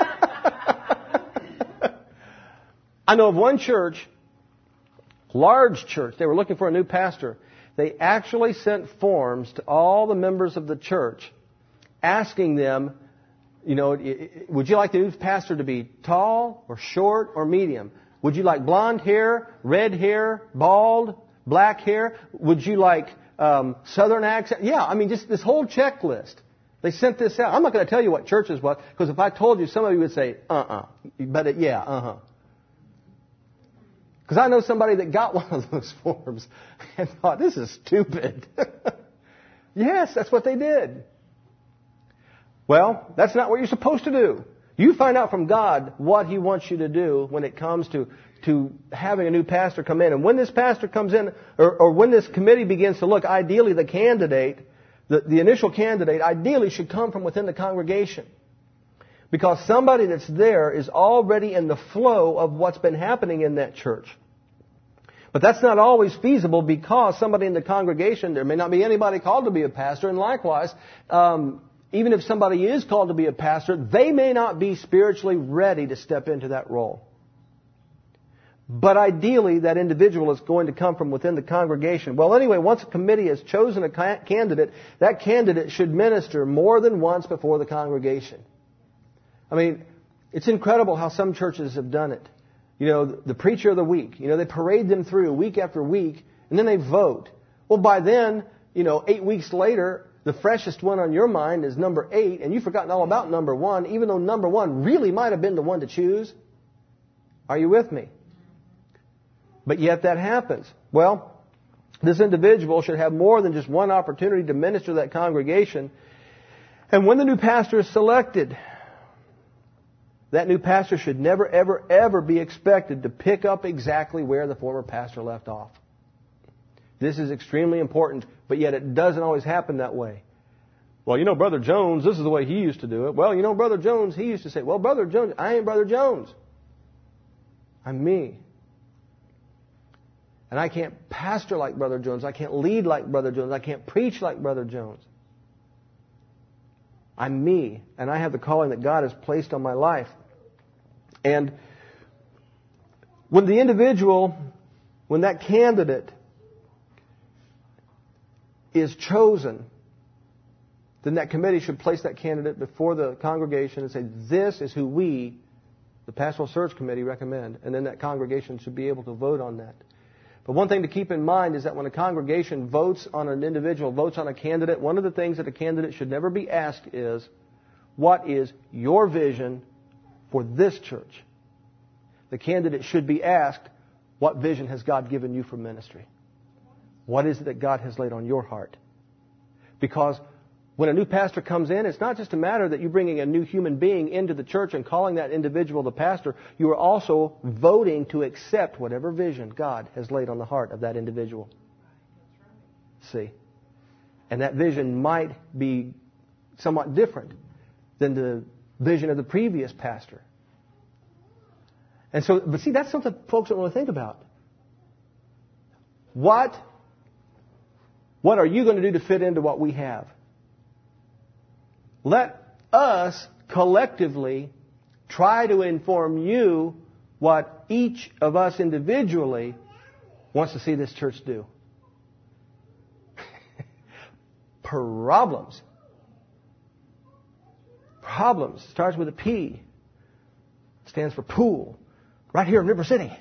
I know of one church, large church, they were looking for a new pastor. They actually sent forms to all the members of the church asking them, you know, would you like the new pastor to be tall or short or medium? Would you like blonde hair, red hair, bald, black hair? Would you like um, southern accent? Yeah, I mean, just this whole checklist. They sent this out. I'm not going to tell you what churches was, because if I told you, some of you would say, uh-uh. But it, yeah, uh-huh. Because I know somebody that got one of those forms and thought, this is stupid. Yes, that's what they did. Well, that's not what you're supposed to do. You find out from God what He wants you to do when it comes to, to having a new pastor come in. And when this pastor comes in, or, or when this committee begins to look, ideally the candidate, the, the initial candidate, ideally should come from within the congregation. Because somebody that's there is already in the flow of what's been happening in that church. But that's not always feasible, because somebody in the congregation, there may not be anybody called to be a pastor, and likewise, um, even if somebody is called to be a pastor, they may not be spiritually ready to step into that role. But ideally, that individual is going to come from within the congregation. Well, anyway, once a committee has chosen a candidate, that candidate should minister more than once before the congregation. I mean, it's incredible how some churches have done it. You know, the preacher of the week, you know, they parade them through week after week, and then they vote. Well, by then, you know, eight weeks later, the freshest one on your mind is number eight, and you've forgotten all about number one, even though number one really might have been the one to choose. Are you with me? But yet that happens. Well, this individual should have more than just one opportunity to minister to that congregation. And when the new pastor is selected, that new pastor should never, ever, ever be expected to pick up exactly where the former pastor left off. This is extremely important, but yet it doesn't always happen that way. Well, you know, Brother Jones, this is the way he used to do it. Well, you know, Brother Jones, he used to say, well, Brother Jones, I ain't Brother Jones. I'm me. And I can't pastor like Brother Jones. I can't lead like Brother Jones. I can't preach like Brother Jones. I'm me, and I have the calling that God has placed on my life. And when the individual, when that candidate is chosen, then that committee should place that candidate before the congregation and say, this is who we, the pastoral search committee, recommend. And then that congregation should be able to vote on that. But one thing to keep in mind is that when a congregation votes on an individual, votes on a candidate, one of the things that a candidate should never be asked is, what is your vision for this church? The candidate should be asked, what vision has God given you for ministry? What is it that God has laid on your heart? Because when a new pastor comes in, it's not just a matter that you're bringing a new human being into the church and calling that individual the pastor. You are also voting to accept whatever vision God has laid on the heart of that individual. See? And that vision might be somewhat different than the vision of the previous pastor. And so, but see, that's something folks don't want to think about. What What are you going to do to fit into what we have? Let us collectively try to inform you what each of us individually wants to see this church do. Problems. Problems. Starts with a P. Stands for pool. Right here in River City.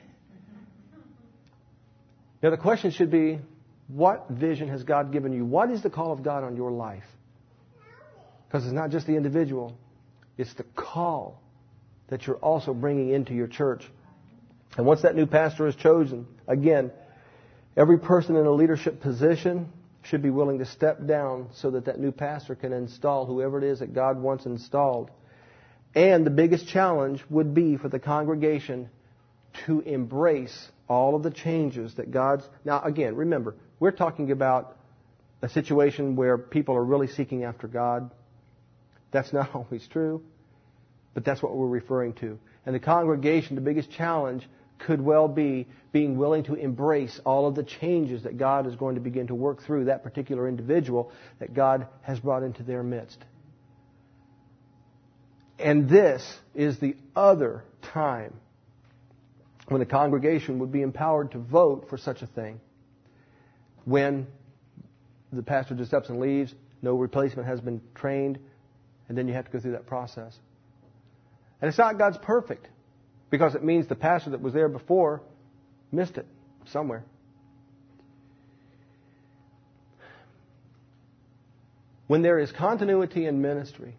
Now the question should be, what vision has God given you? What is the call of God on your life? Because it's not just the individual. It's the call that you're also bringing into your church. And once that new pastor is chosen, again, every person in a leadership position should be willing to step down so that that new pastor can install whoever it is that God wants installed. And the biggest challenge would be for the congregation to embrace all of the changes that God's... Now, again, remember, we're talking about a situation where people are really seeking after God. That's not always true, but that's what we're referring to. And the congregation, the biggest challenge could well be being willing to embrace all of the changes that God is going to begin to work through that particular individual that God has brought into their midst. And this is the other time when the congregation would be empowered to vote for such a thing. When the pastor just steps and leaves, no replacement has been trained, and then you have to go through that process. And it's not God's perfect, because it means the pastor that was there before missed it somewhere. When there is continuity in ministry,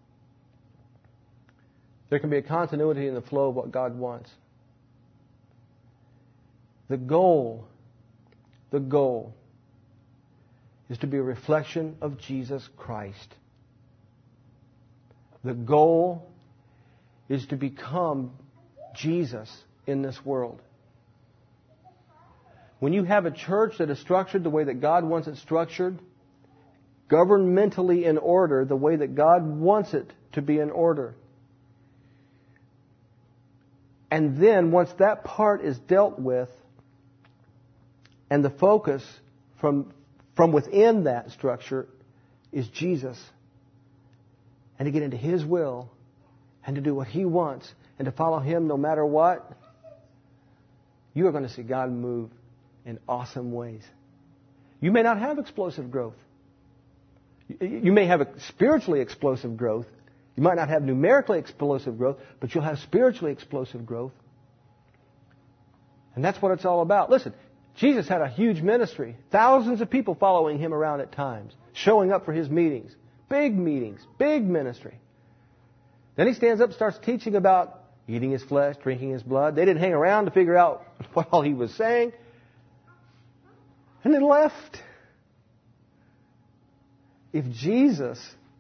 there can be a continuity in the flow of what God wants. The goal, the goal is to be a reflection of Jesus Christ. The goal is to become Jesus in this world. When you have a church that is structured the way that God wants it structured, governmentally in order the way that God wants it to be in order, and then once that part is dealt with, and the focus from, from within that structure is Jesus, and to get into His will, and to do what He wants, and to follow Him no matter what, you are going to see God move in awesome ways. You may not have explosive growth. You may have a spiritually explosive growth. You might not have numerically explosive growth, but you'll have spiritually explosive growth. And that's what it's all about. Listen, Jesus had a huge ministry. Thousands of people following Him around at times, showing up for His meetings. Big meetings, big ministry. Then He stands up and starts teaching about eating His flesh, drinking His blood. They didn't hang around to figure out what all He was saying. And then left. If Jesus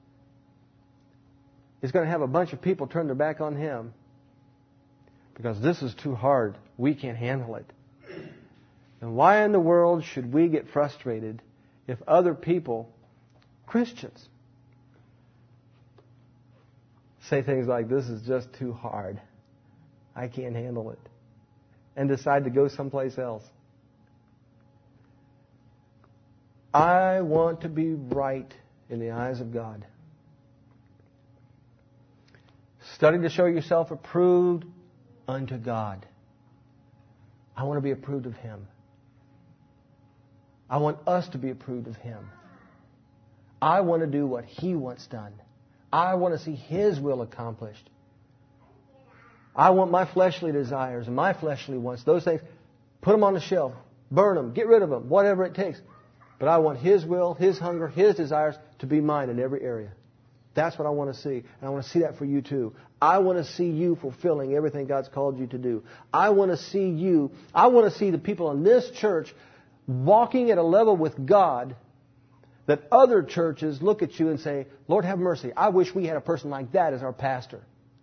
is going to have a bunch of people turn their back on Him because this is too hard, we can't handle it, then why in the world should we get frustrated if other people, Christians, say things like, this is just too hard, I can't handle it, and decide to go someplace else? I want to be right in the eyes of God. Study to show yourself approved unto God. I want to be approved of Him. I want us to be approved of Him. I want to do what He wants done. I want to see His will accomplished. I want my fleshly desires and my fleshly wants, those things, put them on the shelf, burn them, get rid of them, whatever it takes. But I want His will, His hunger, His desires to be mine in every area. That's what I want to see. And I want to see that for you too. I want to see you fulfilling everything God's called you to do. I want to see you, I want to see the people in this church walking at a level with God that other churches look at you and say, Lord, have mercy. I wish we had a person like that as our pastor.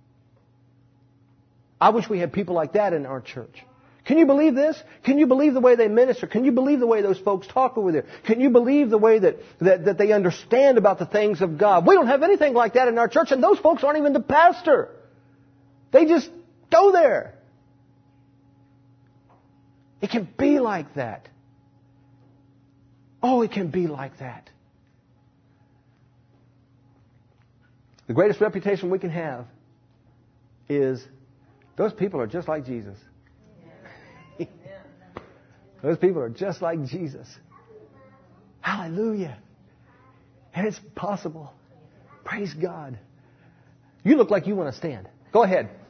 I wish we had people like that in our church. Can you believe this? Can you believe the way they minister? Can you believe the way those folks talk over there? Can you believe the way that, that, that they understand about the things of God? We don't have anything like that in our church, and those folks aren't even the pastor. They just go there. It can be like that. Oh, it can be like that. The greatest reputation we can have is those people are just like Jesus. Those people are just like Jesus. Hallelujah. And it's possible. Praise God. You look like you want to stand. Go ahead.